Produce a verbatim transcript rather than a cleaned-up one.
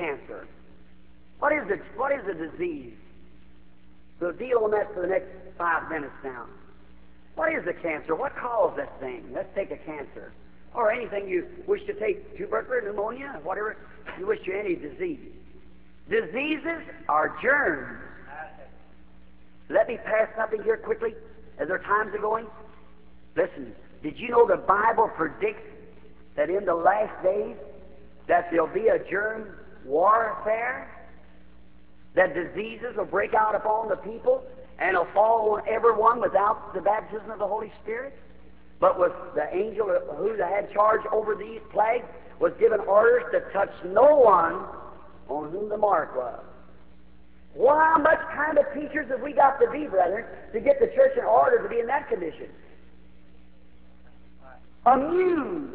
cancer? What is it? What is a disease? We'll deal on that for the next five minutes now. What is a cancer? What caused that thing? Let's take a cancer. Or anything you wish to take, tuberculosis, pneumonia, whatever you wish to, any disease. Diseases are germs. Let me pass something here quickly as our times are going. Listen, did you know the Bible predicts that in the last days that there'll be a germ warfare? That diseases will break out upon the people and will fall on everyone without the baptism of the Holy Spirit? But with the angel who had charge over these plagues was given orders to touch no one on whom the mark was. Well, how much kind of teachers have we got to be, brethren, to get the church in order to be in that condition? Amused